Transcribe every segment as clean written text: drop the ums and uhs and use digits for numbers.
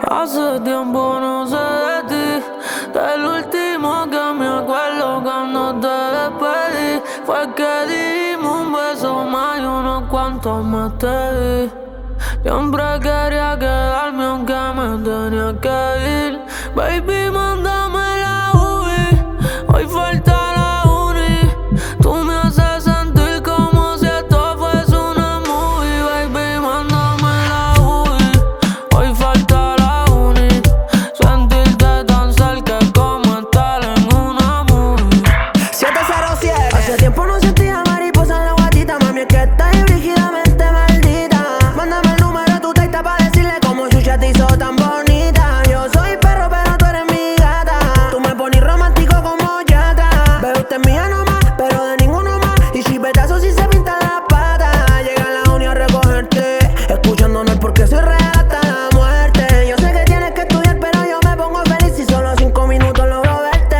Hace tiempo no sé de ti. Del último que me acuerdo cuando te despedí fue que dimos un beso más y unos cuantos más te di. Siempre quería quedarme aunque me tenía que ir. Baby, mándame la UBI. Hoy falta la uni. Tú me haces sentir como si esto fuese una movie. Baby, mándame la UBI. Hoy falta la uni. Sentirte tan cerca como estar en una movie. 707. Hace tiempo no sentía mariposa en la guatita. Mami, es que estás brígidamente maldita. Mándame el número de tu taita pa' decirle cómo Chucha te hizo tan bonita. Yo soy perro, pero tú eres mi gata. Tú me pones romántico como Yatra. Bebé, usted es mía nomás, pero de ninguno más. Y si petazo si se pinta la pata. Llega a la uni a recogerte, escuchándonos porque soy real hasta la muerte. Yo sé que tienes que estudiar, pero yo me pongo feliz si solo 5 minutos logro verte.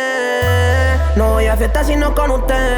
No voy a fiesta sino con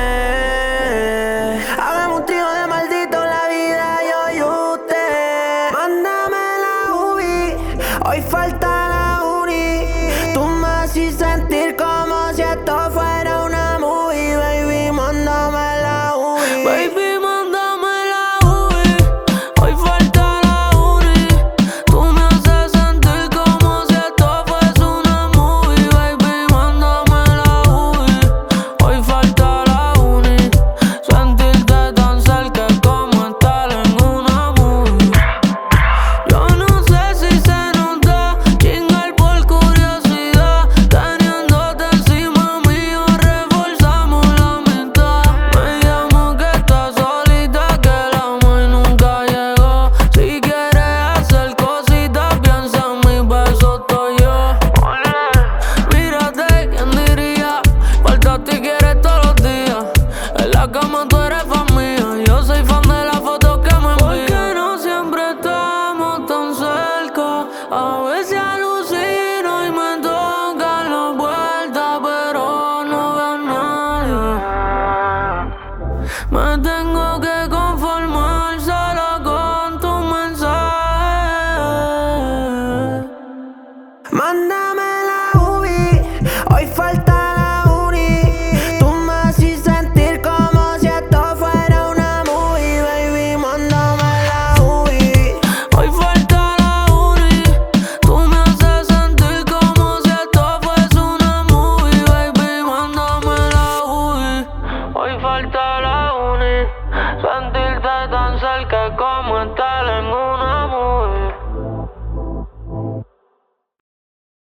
usted. Hagamos un trío de maldito la vida, yo y usted. Mándame la UBI, hoy falta la uni. Tú me haces sentir como si esto fuera una movie. Baby, mándame la UBI. Baby, mándame la UBI. Hoy falta la uni. Tú me haces sentir como si esto fuese una movie. Baby, mándame la UBI. Hoy falta la uni. Sentirte tan cerca como estar en una movie. Yo no sé si se nota chingar por curiosidad. Teniéndote encima mío reforzamos la mitad. Me llamo que estás solita, que el amor nunca llegó. Si quieres hacer cositas, piensa en mi beso, estoy yo. Mírate, ¿quién diría? Faltaste y quieres todos los días. En la cama tú eres fan mía. Yo soy fan de las fotos que me envías. Porque no siempre estamos tan cerca. A veces alucino y me tocan las vueltas, pero no veo a nadie. Me tengo que conformar solo con tu mensaje. Mándame la UBI, hoy falta la uni. Tú me haces sentir como si esto fuera una movie. Baby, mándame la UBI. Hoy falta la uni. Tú me haces sentir como si esto fuese una movie. Baby, mándame la UBI. Hoy falta la uni. Sentirte tan cerca